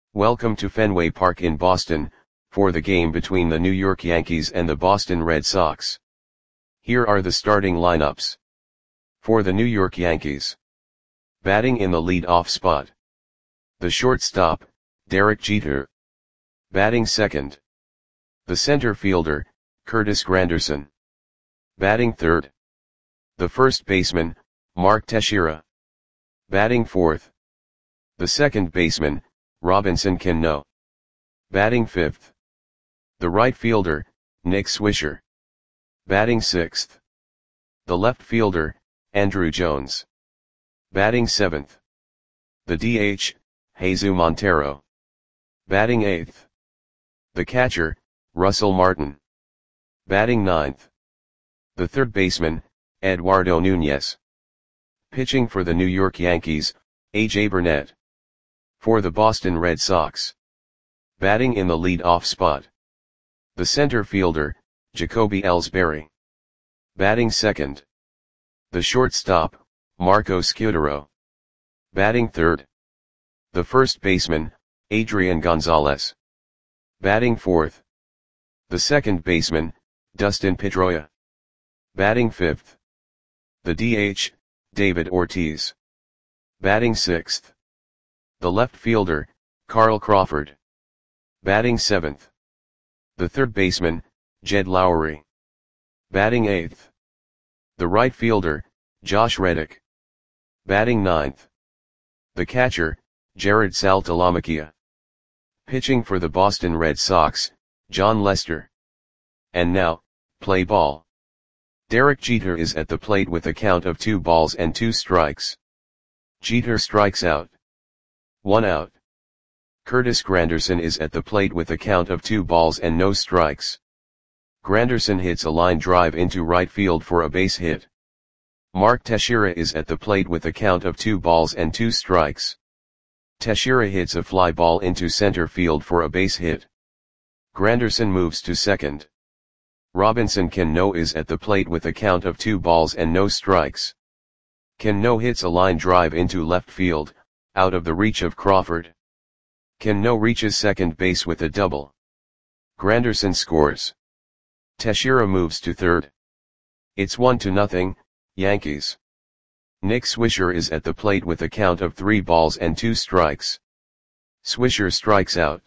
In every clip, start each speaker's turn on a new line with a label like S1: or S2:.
S1: Welcome to Fenway Park in Boston, for the game between the New York Yankees and the Boston Red Sox. Here are the starting lineups. For the New York Yankees. Batting in the lead-off spot. The shortstop, Derek Jeter. Batting second. The center fielder, Curtis Granderson. Batting third. The first baseman, Mark Teixeira. Batting fourth. The second baseman, Robinson Cano. Batting fifth. The right fielder, Nick Swisher. Batting sixth. The left fielder, Andruw Jones. Batting seventh. The DH, Jesus Montero. Batting eighth. The catcher, Russell Martin. Batting ninth. The third baseman, Eduardo Nunez. Pitching for the New York Yankees, A.J. Burnett. For the Boston Red Sox. Batting in the lead-off spot. The center fielder, Jacoby Ellsbury. Batting second. The shortstop, Marco Scutaro. Batting third. The first baseman, Adrian Gonzalez. Batting fourth. The second baseman, Dustin Pedroia. Batting fifth. The DH, David Ortiz. Batting sixth. The left fielder, Carl Crawford. Batting seventh. The third baseman, Jed Lowry. Batting eighth. The right fielder, Josh Reddick. Batting ninth. The catcher, Jared Saltalamacchia. Pitching for the Boston Red Sox, Jon Lester. And now, play ball. Derek Jeter is at the plate with a count of 2 balls and 2 strikes. Jeter strikes out. 1 out. Curtis Granderson is at the plate with a count of 2 balls and no strikes. Granderson hits a line drive into right field for a base hit. Mark Teixeira is at the plate with a count of 2 balls and 2 strikes. Teixeira hits a fly ball into center field for a base hit. Granderson moves to second. Robinson Cano is at the plate with a count of 2 balls and no strikes. Cano hits a line drive into left field, out of the reach of Crawford. Cano reaches second base with a double. Granderson scores. Teixeira moves to third. It's 1-0, Yankees. Nick Swisher is at the plate with a count of 3 balls and 2 strikes. Swisher strikes out.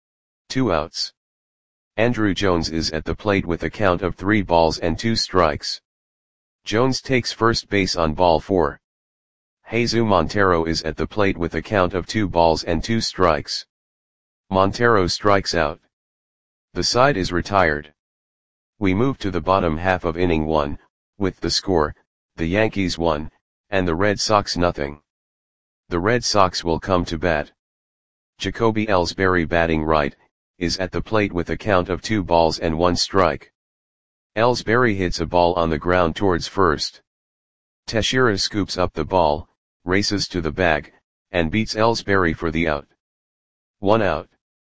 S1: 2 outs. Andruw Jones is at the plate with a count of 3 balls and 2 strikes. Jones takes first base on ball 4. Jesus Montero is at the plate with a count of 2 balls and 2 strikes. Montero strikes out. The side is retired. We move to the bottom half of inning 1, with the score, the Yankees 1, and the Red Sox nothing. The Red Sox will come to bat. Jacoby Ellsbury batting right, is at the plate with a count of 2 balls and 1 strike. Ellsbury hits a ball on the ground towards first. Teixeira scoops up the ball, races to the bag, and beats Ellsbury for the out. 1 out.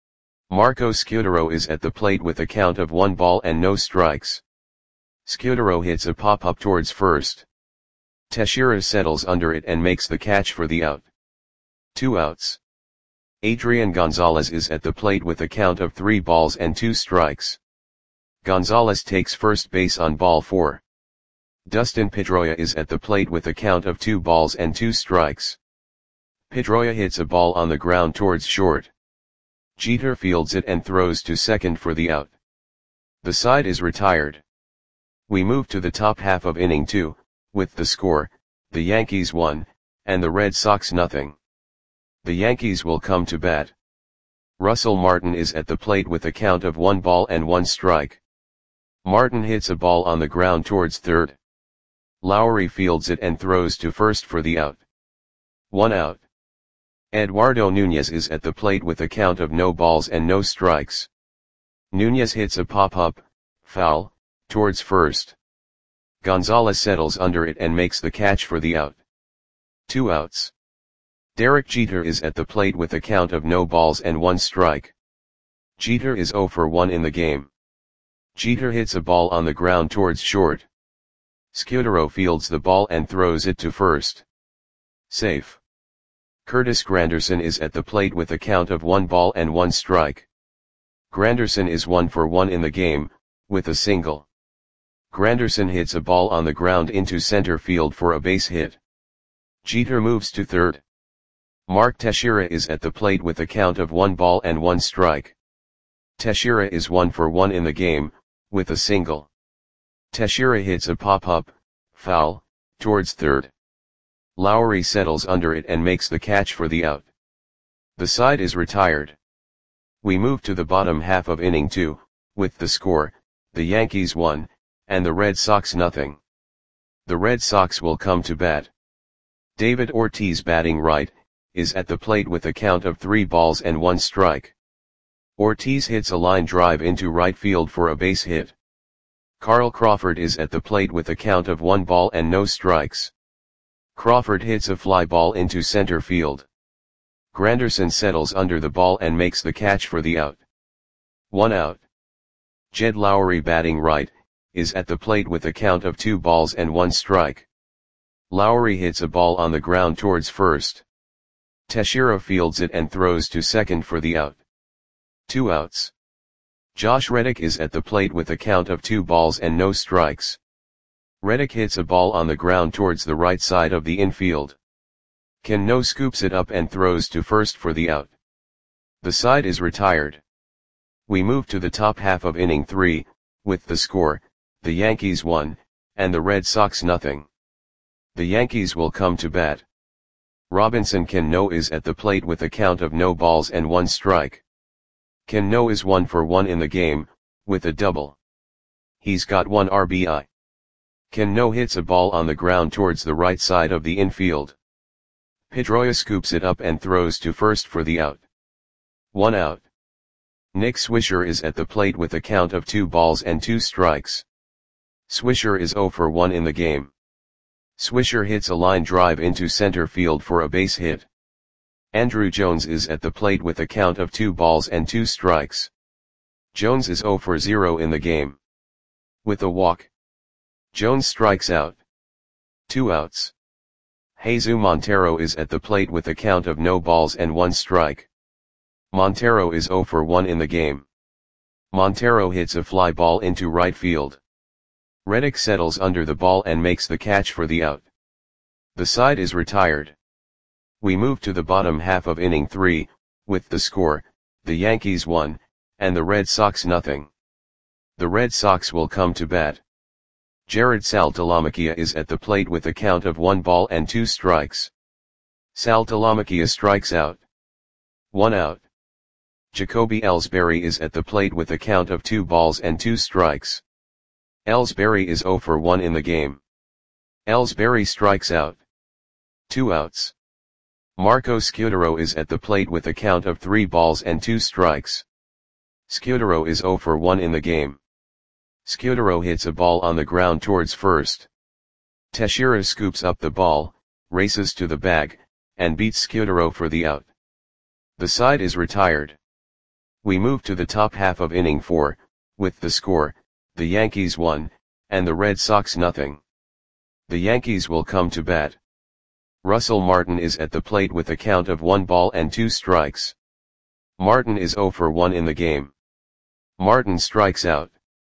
S1: Marco Scutaro is at the plate with a count of 1 ball and no strikes. Scutaro hits a pop-up towards first. Teixeira settles under it and makes the catch for the out. 2 outs. Adrian Gonzalez is at the plate with a count of 3 balls and 2 strikes. Gonzalez takes first base on ball 4. Dustin Pedroia is at the plate with a count of 2 balls and 2 strikes. Pedroia hits a ball on the ground towards short. Jeter fields it and throws to second for the out. The side is retired. We move to the top half of inning 2, with the score, the Yankees 1, and the Red Sox nothing. The Yankees will come to bat. Russell Martin is at the plate with a count of 1 ball and 1 strike. Martin hits a ball on the ground towards third. Lowry fields it and throws to first for the out. 1 out. Eduardo Nunez is at the plate with a count of no balls and no strikes. Nunez hits a pop-up, foul, towards first. Gonzalez settles under it and makes the catch for the out. 2 outs. Derek Jeter is at the plate with a count of no balls and 1 strike. Jeter is 0 for 1 in the game. Jeter hits a ball on the ground towards short. Scutaro fields the ball and throws it to first. Safe. Curtis Granderson is at the plate with a count of 1 ball and 1 strike. Granderson is 1 for 1 in the game, with a single. Granderson hits a ball on the ground into center field for a base hit. Jeter moves to third. Mark Teixeira is at the plate with a count of 1 ball and 1 strike. Teixeira is 1 for 1 in the game, with a single. Teixeira hits a pop-up, foul, towards third. Lowry settles under it and makes the catch for the out. The side is retired. We move to the bottom half of inning 2, with the score, the Yankees 1, and the Red Sox nothing. The Red Sox will come to bat. David Ortiz, batting right, is at the plate with a count of 3 balls and 1 strike. Ortiz hits a line drive into right field for a base hit. Carl Crawford is at the plate with a count of 1 ball and no strikes. Crawford hits a fly ball into center field. Granderson settles under the ball and makes the catch for the out. 1 out. Jed Lowry, batting right, is at the plate with a count of 2 balls and 1 strike. Lowry hits a ball on the ground towards first. Teixeira fields it and throws to second for the out. 2 outs. Josh Reddick is at the plate with a count of 2 balls and no strikes. Reddick hits a ball on the ground towards the right side of the infield. Cano scoops it up and throws to first for the out. The side is retired. We move to the top half of inning 3, with the score, the Yankees 1, and the Red Sox nothing. The Yankees will come to bat. Robinson Cano is at the plate with a count of no balls and 1 strike. Cano is 1 for 1 in the game, with a double. He's got 1 RBI. Cano hits a ball on the ground towards the right side of the infield. Pedroia scoops it up and throws to first for the out. 1 out. Nick Swisher is at the plate with a count of 2 balls and 2 strikes. Swisher is 0 for 1 in the game. Swisher hits a line drive into center field for a base hit. Andruw Jones is at the plate with a count of 2 balls and 2 strikes. Jones is 0 for 0 in the game. With a walk, Jones strikes out. 2 outs. Jesus Montero is at the plate with a count of no balls and 1 strike. Montero is 0 for 1 in the game. Montero hits a fly ball into right field. Reddick settles under the ball and makes the catch for the out. The side is retired. We move to the bottom half of inning 3, with the score, the Yankees 1, and the Red Sox nothing. The Red Sox will come to bat. Jared Saltalamacchia is at the plate with a count of 1 ball and 2 strikes. Saltalamacchia strikes out. 1 out. Jacoby Ellsbury is at the plate with a count of 2 balls and 2 strikes. Ellsbury is 0 for 1 in the game. Ellsbury strikes out. 2 outs. Marco Scutaro is at the plate with a count of 3 balls and 2 strikes. Scutaro is 0 for 1 in the game. Scutaro hits a ball on the ground towards first. Teixeira scoops up the ball, races to the bag, and beats Scutaro for the out. The side is retired. We move to the top half of inning 4, with the score, the Yankees 1, and the Red Sox nothing. The Yankees will come to bat. Russell Martin is at the plate with a count of 1 ball and 2 strikes. Martin is 0 for 1 in the game. Martin strikes out.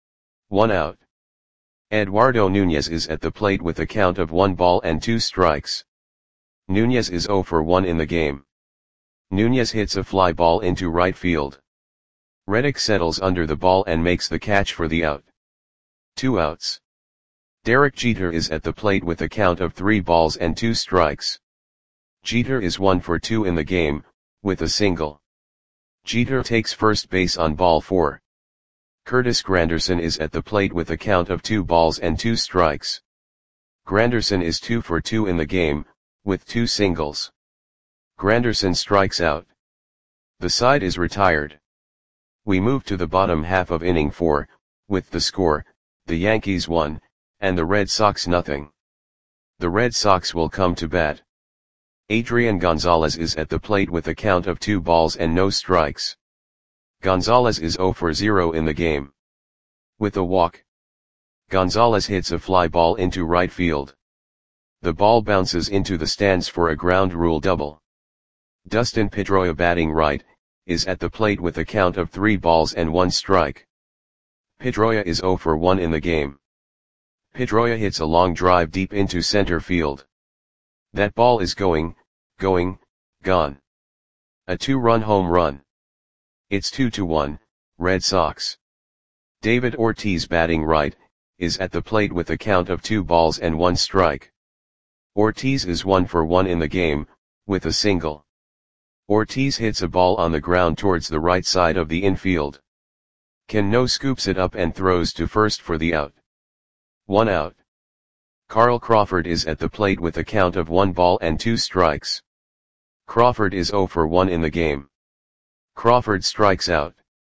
S1: 1 out. Eduardo Nunez is at the plate with a count of 1 ball and 2 strikes. Nunez is 0 for 1 in the game. Nunez hits a fly ball into right field. Reddick settles under the ball and makes the catch for the out. 2 outs. Derek Jeter is at the plate with a count of 3 balls and 2 strikes. Jeter is 1 for 2 in the game, with a single. Jeter takes first base on ball 4. Curtis Granderson is at the plate with a count of 2 balls and 2 strikes. Granderson is 2 for 2 in the game, with 2 singles. Granderson strikes out. The side is retired. We move to the bottom half of inning 4, with the score, the Yankees 1, and the Red Sox nothing. The Red Sox will come to bat. Adrian Gonzalez is at the plate with a count of 2 balls and no strikes. Gonzalez is 0 for 0 in the game. With a walk, Gonzalez hits a fly ball into right field. The ball bounces into the stands for a ground rule double. Dustin Pedroia batting right, is at the plate with a count of 3 balls and 1 strike. Pedroia is 0 for 1 in the game. Pedroia hits a long drive deep into center field. That ball is gone. A 2-run home run. It's 2-1, Red Sox. David Ortiz batting right, is at the plate with a count of 2 balls and 1 strike. Ortiz is 1 for 1 in the game, with a single. Ortiz hits a ball on the ground towards the right side of the infield. Cano scoops it up and throws to first for the out. 1 out. Carl Crawford is at the plate with a count of 1 ball and 2 strikes. Crawford is 0 for 1 in the game. Crawford strikes out.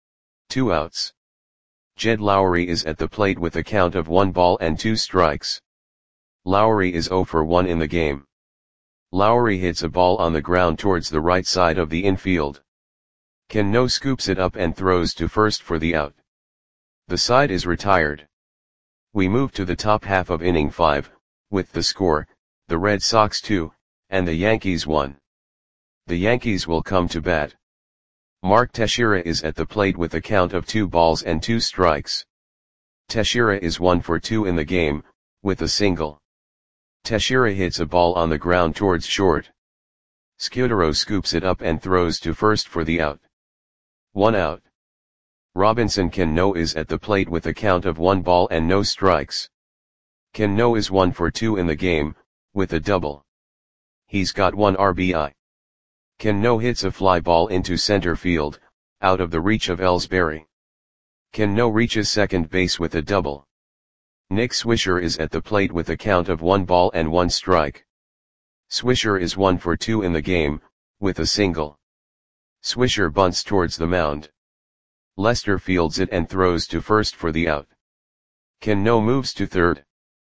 S1: 2 outs. Jed Lowry is at the plate with a count of 1 ball and 2 strikes. Lowry is 0 for 1 in the game. Lowry hits a ball on the ground towards the right side of the infield. Cano scoops it up and throws to first for the out. The side is retired. We move to the top half of inning 5, with the score, the Red Sox 2, and the Yankees 1. The Yankees will come to bat. Mark Teixeira is at the plate with a count of 2 balls and 2 strikes. Teixeira is 1 for 2 in the game, with a single. Teixeira hits a ball on the ground towards short. Scudero scoops it up and throws to first for the out. 1 out. Robinson Cano is at the plate with a count of 1 ball and no strikes. Cano is 1 for 2 in the game, with a double. He's got 1 RBI. Cano hits a fly ball into center field, out of the reach of Ellsbury. Cano reaches second base with a double. Nick Swisher is at the plate with a count of 1 ball and 1 strike. Swisher is 1 for 2 in the game, with a single. Swisher bunts towards the mound. Lester fields it and throws to first for the out. Cano moves to third.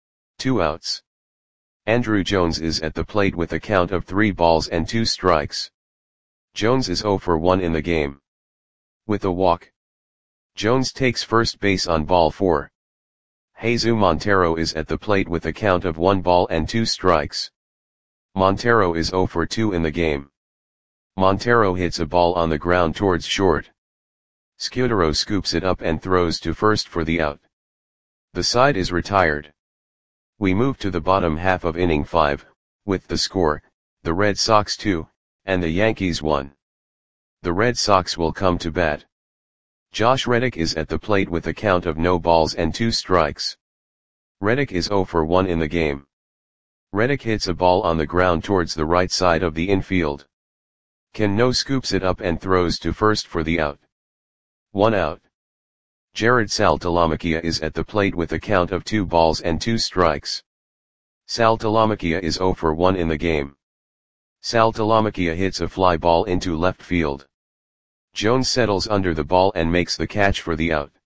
S1: 2 outs. Andruw Jones is at the plate with a count of 3 balls and 2 strikes. Jones is 0 for 1 in the game. With a walk. Jones takes first base on ball 4. Jesus Montero is at the plate with a count of 1 ball and 2 strikes. Montero is 0 for 2 in the game. Montero hits a ball on the ground towards short. Scudero scoops it up and throws to first for the out. The side is retired. We move to the bottom half of inning 5, with the score, the Red Sox 2, and the Yankees 1. The Red Sox will come to bat. Josh Reddick is at the plate with a count of no balls and 2 strikes. Reddick is 0 for 1 in the game. Reddick hits a ball on the ground towards the right side of the infield. Cano scoops it up and throws to first for the out. 1 out. Jared Saltalamacchia is at the plate with a count of 2 balls and 2 strikes. Saltalamacchia is 0 for 1 in the game. Saltalamacchia hits a fly ball into left field. Jones settles under the ball and makes the catch for the out.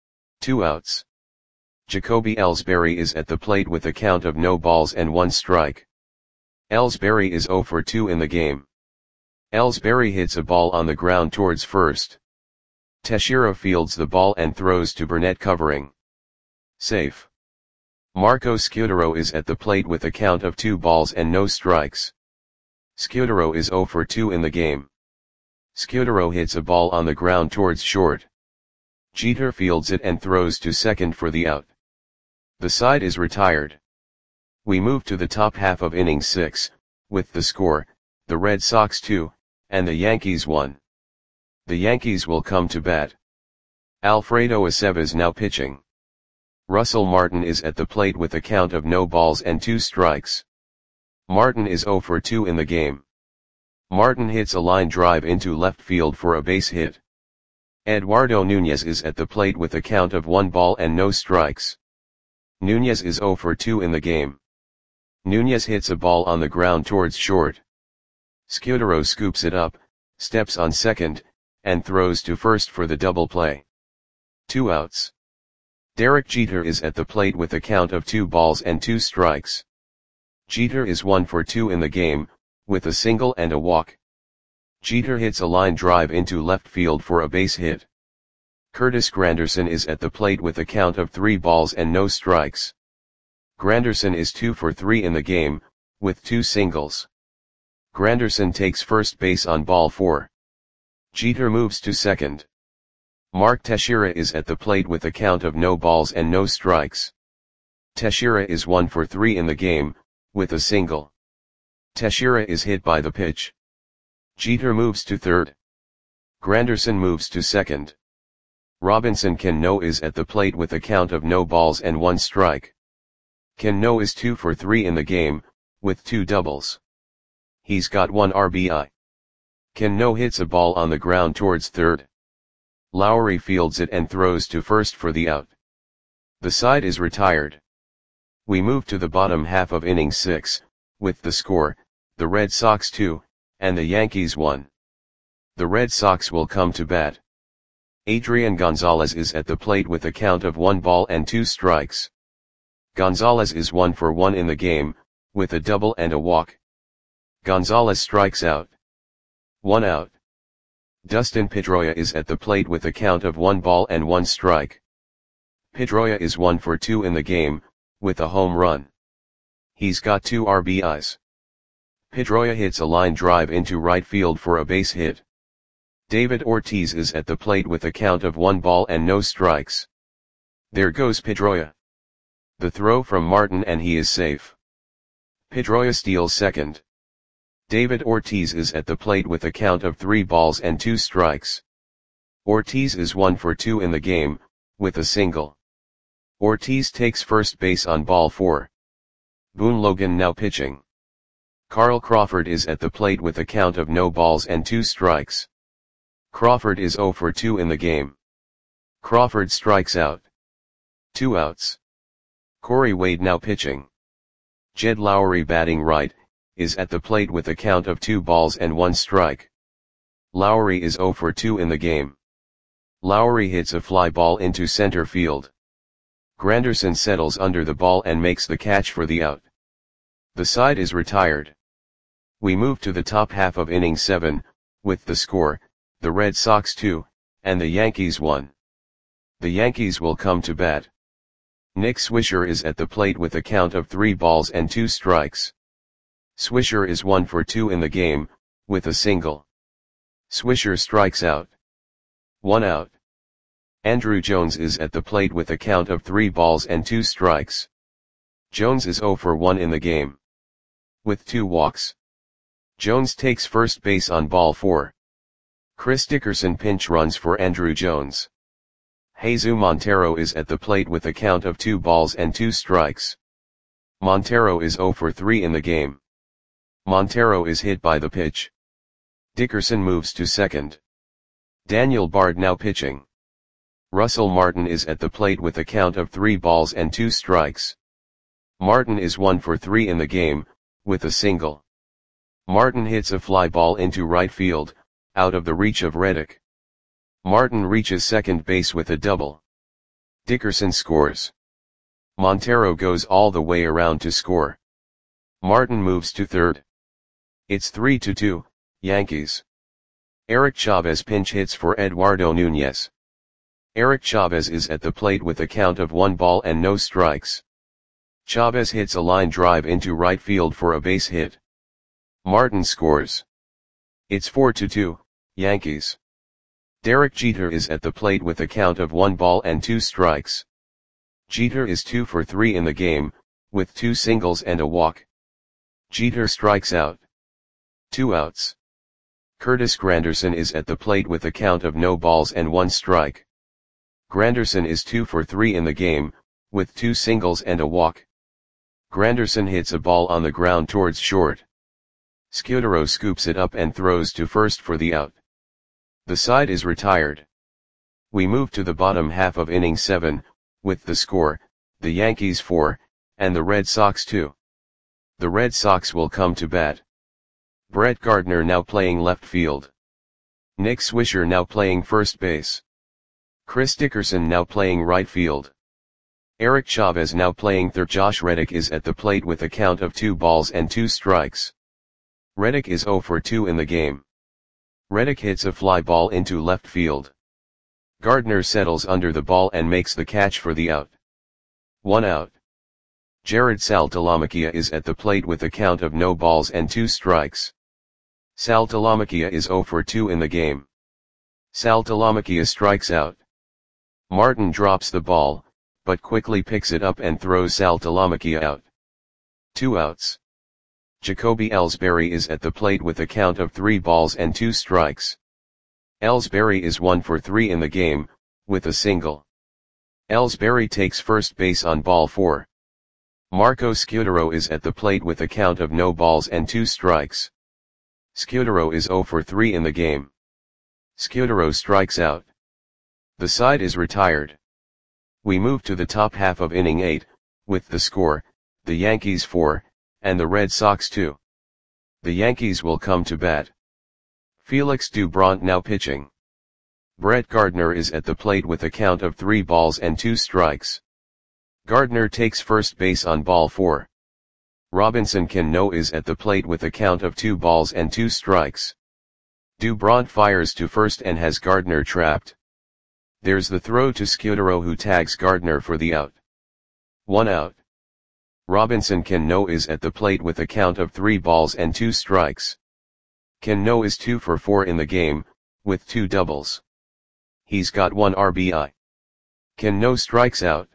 S1: 2 outs. Jacoby Ellsbury is at the plate with a count of no balls and 1 strike. Ellsbury is 0 for 2 in the game. Ellsbury hits a ball on the ground towards first. Teixeira fields the ball and throws to Burnett covering. Safe. Marco Scudero is at the plate with a count of 2 balls and no strikes. Scudero is 0 for 2 in the game. Scudero hits a ball on the ground towards short. Jeter fields it and throws to second for the out. The side is retired. We move to the top half of inning 6, with the score, the Red Sox 2, and the Yankees 1. The Yankees will come to bat. Alfredo Aceves now pitching. Russell Martin is at the plate with a count of no balls and 2 strikes. Martin is 0 for 2 in the game. Martin hits a line drive into left field for a base hit. Eduardo Nunez is at the plate with a count of 1 ball and no strikes. Nunez is 0 for 2 in the game. Nunez hits a ball on the ground towards short. Scudero scoops it up, steps on second, and throws to first for the double play. 2 outs. Derek Jeter is at the plate with a count of 2 balls and 2 strikes. Jeter is 1 for 2 in the game, with a single and a walk. Jeter hits a line drive into left field for a base hit. Curtis Granderson is at the plate with a count of 3 balls and no strikes. Granderson is 2 for 3 in the game, with 2 singles. Granderson takes first base on ball 4. Jeter moves to second. Mark Teixeira is at the plate with a count of no balls and no strikes. Teixeira is 1 for 3 in the game, with a single. Teixeira is hit by the pitch. Jeter moves to third. Granderson moves to second. Robinson Cano is at the plate with a count of no balls and 1 strike. Cano is 2 for 3 in the game, with 2 doubles. He's got 1 RBI. Cano hits a ball on the ground towards third. Lowry fields it and throws to first for the out. The side is retired. We move to the bottom half of inning 6, with the score, the Red Sox 2, and the Yankees 1. The Red Sox will come to bat. Adrian Gonzalez is at the plate with a count of 1 ball and 2 strikes. Gonzalez is 1 for 1 in the game, with a double and a walk. Gonzalez strikes out. 1 out. Dustin Pedroia is at the plate with a count of 1 ball and 1 strike. Pedroia is 1 for 2 in the game, with a home run. He's got 2 RBIs. Pedroia hits a line drive into right field for a base hit. David Ortiz is at the plate with a count of 1 ball and no strikes. There goes Pedroia. The throw from Martin and he is safe. Pedroia steals second. David Ortiz is at the plate with a count of 3 balls and 2 strikes. Ortiz is 1 for 2 in the game, with a single. Ortiz takes first base on ball 4. Boone Logan now pitching. Carl Crawford is at the plate with a count of no balls and 2 strikes. Crawford is 0 for 2 in the game. Crawford strikes out. 2 outs. Corey Wade now pitching. Jed Lowry batting right, is at the plate with a count of 2 balls and 1 strike. Lowry is 0 for 2 in the game. Lowry hits a fly ball into center field. Granderson settles under the ball and makes the catch for the out. The side is retired. We move to the top half of inning 7, with the score, the Red Sox 2, and the Yankees 1. The Yankees will come to bat. Nick Swisher is at the plate with a count of 3 balls and 2 strikes. Swisher is 1 for 2 in the game, with a single. Swisher strikes out. 1 out. Andruw Jones is at the plate with a count of 3 balls and 2 strikes. Jones is 0 for 1 in the game, with 2 walks. Jones takes first base on ball 4. Chris Dickerson pinch runs for Andruw Jones. Jesus Montero is at the plate with a count of 2 balls and 2 strikes. Montero is 0 for 3 in the game. Montero is hit by the pitch. Dickerson moves to second. Daniel Bard now pitching. Russell Martin is at the plate with a count of 3 balls and 2 strikes. Martin is 1 for 3 in the game, with a single. Martin hits a fly ball into right field, out of the reach of Reddick. Martin reaches second base with a double. Dickerson scores. Montero goes all the way around to score. Martin moves to third. It's 3-2, Yankees. Eric Chavez pinch hits for Eduardo Nunez. Eric Chavez is at the plate with a count of 1 ball and no strikes. Chavez hits a line drive into right field for a base hit. Martin scores. It's 4-2, Yankees. Derek Jeter is at the plate with a count of 1 ball and 2 strikes. Jeter is 2 for 3 in the game, with 2 singles and a walk. Jeter strikes out. 2 outs. Curtis Granderson is at the plate with a count of no balls and 1 strike. Granderson is 2 for 3 in the game, with 2 singles and a walk. Granderson hits a ball on the ground towards short. Scudero scoops it up and throws to first for the out. The side is retired. We move to the bottom half of inning 7, with the score, the Yankees 4, and the Red Sox 2. The Red Sox will come to bat. Brett Gardner now playing left field. Nick Swisher now playing first base. Chris Dickerson now playing right field. Eric Chavez now playing third. Josh Reddick is at the plate with a count of 2 balls and 2 strikes. Reddick is 0 for 2 in the game. Reddick hits a fly ball into left field. Gardner settles under the ball and makes the catch for the out. 1 out. Jared Saltalamacchia is at the plate with a count of no balls and 2 strikes. Sal Talamakia is 0 for 2 in the game. Sal Talamakia strikes out. Martin drops the ball, but quickly picks it up and throws Sal Talamakia out. 2 outs. Jacoby Ellsbury is at the plate with a count of 3 balls and 2 strikes. Ellsbury is 1 for 3 in the game, with a single. Ellsbury takes first base on ball 4. Marco Scutaro is at the plate with a count of no balls and 2 strikes. Scutaro is 0 for 3 in the game. Scutaro strikes out. The side is retired. We move to the top half of inning 8, with the score, the Yankees 4, and the Red Sox 2. The Yankees will come to bat. Felix Doubront now pitching. Brett Gardner is at the plate with a count of 3 balls and 2 strikes. Gardner takes first base on ball 4. Robinson Cano is at the plate with a count of 2 balls and 2 strikes. Doubront fires to first and has Gardner trapped. There's the throw to Scutaro, who tags Gardner for the out. 1 out. Robinson Cano is at the plate with a count of 3 balls and 2 strikes. Cano is 2 for 4 in the game, with 2 doubles. He's got 1 RBI. Cano strikes out.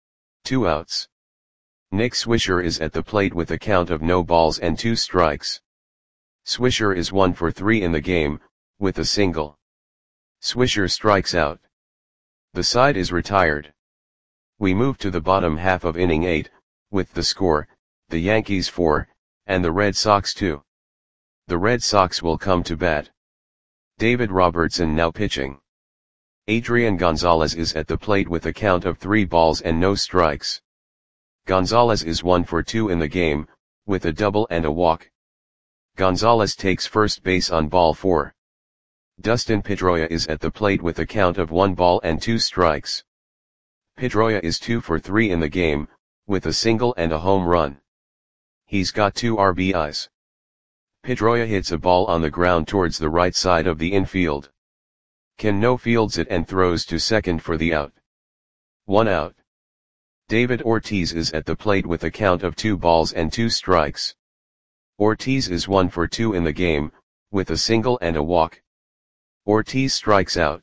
S1: 2 outs. Nick Swisher is at the plate with a count of no balls and 2 strikes. Swisher is 1 for 3 in the game, with a single. Swisher strikes out. The side is retired. We move to the bottom half of inning 8, with the score, the Yankees 4, and the Red Sox 2. The Red Sox will come to bat. David Robertson now pitching. Adrian Gonzalez is at the plate with a count of 3 balls and no strikes. Gonzalez is 1 for 2 in the game, with a double and a walk. Gonzalez takes first base on ball 4. Dustin Pedroia is at the plate with a count of 1 ball and 2 strikes. Pedroia is 2 for 3 in the game, with a single and a home run. He's got 2 RBIs. Pedroia hits a ball on the ground towards the right side of the infield. Cano fields it and throws to second for the out. 1 out. David Ortiz is at the plate with a count of 2 balls and 2 strikes. Ortiz is 1 for 2 in the game, with a single and a walk. Ortiz strikes out.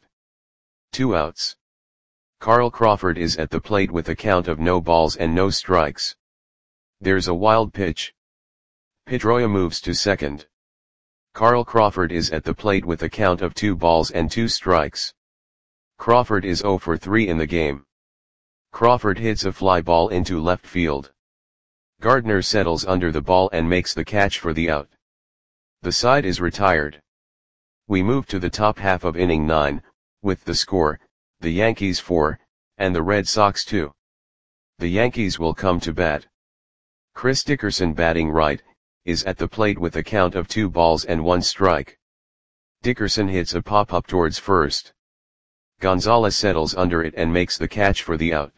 S1: 2 outs. Carl Crawford is at the plate with a count of no balls and no strikes. There's a wild pitch. Pedroia moves to second. Carl Crawford is at the plate with a count of 2 balls and 2 strikes. Crawford is 0 for 3 in the game. Crawford hits a fly ball into left field. Gardner settles under the ball and makes the catch for the out. The side is retired. We move to the top half of inning 9, with the score, the Yankees 4, and the Red Sox 2. The Yankees will come to bat. Chris Dickerson, batting right, is at the plate with a count of 2 balls and 1 strike. Dickerson hits a pop-up towards first. Gonzalez settles under it and makes the catch for the out.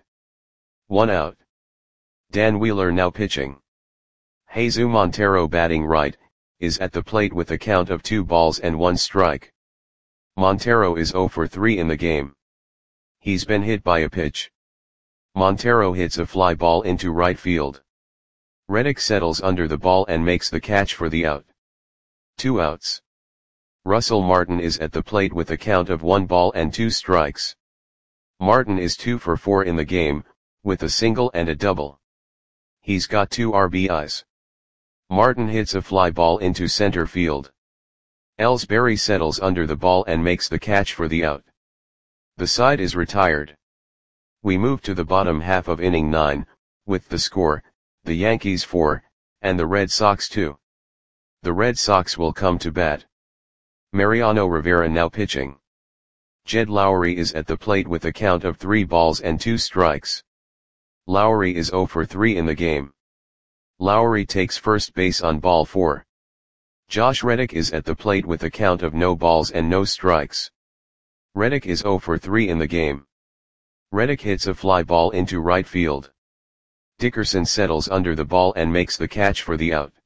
S1: 1 out. Dan Wheeler now pitching. Jesus Montero, batting right, is at the plate with a count of 2 balls and 1 strike. Montero is 0 for 3 in the game. He's been hit by a pitch. Montero hits a fly ball into right field. Reddick settles under the ball and makes the catch for the out. 2 outs. Russell Martin is at the plate with a count of 1 ball and 2 strikes. Martin is 2 for 4 in the game, with a single and a double. He's got 2 RBIs. Martin hits a fly ball into center field. Ellsbury settles under the ball and makes the catch for the out. The side is retired. We move to the bottom half of inning 9, with the score, the Yankees 4, and the Red Sox 2. The Red Sox will come to bat. Mariano Rivera now pitching. Jed Lowry is at the plate with a count of 3 balls and 2 strikes. Lowry is 0 for 3 in the game. Lowry takes first base on ball 4. Josh Reddick is at the plate with a count of no balls and no strikes. Reddick is 0 for 3 in the game. Reddick hits a fly ball into right field. Dickerson settles under the ball and makes the catch for the out.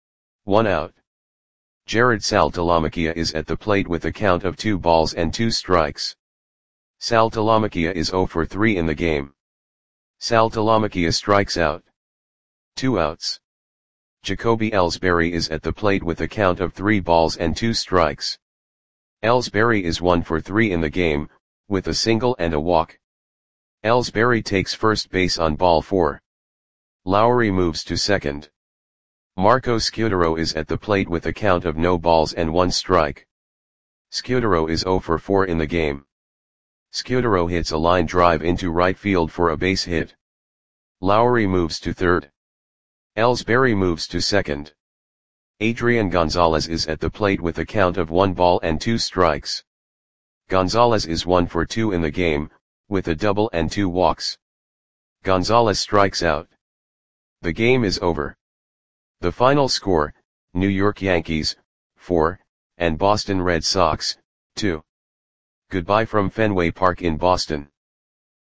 S1: 1 out. Jared Saltalamacchia is at the plate with a count of 2 balls and 2 strikes. Saltalamacchia is 0 for 3 in the game. Saltalamacchia strikes out. 2 outs. Jacoby Ellsbury is at the plate with a count of 3 balls and 2 strikes. Ellsbury is 1 for 3 in the game, with a single and a walk. Ellsbury takes first base on ball 4. Lowry moves to second. Marco Scutaro is at the plate with a count of no balls and 1 strike. Scutaro is 0 for 4 in the game. Scutaro hits a line drive into right field for a base hit. Lowry moves to third. Ellsbury moves to second. Adrian Gonzalez is at the plate with a count of 1 ball and 2 strikes. Gonzalez is 1 for 2 in the game, with a double and 2 walks. Gonzalez strikes out. The game is over. The final score, New York Yankees, 4, and Boston Red Sox, 2. Goodbye from Fenway Park in Boston.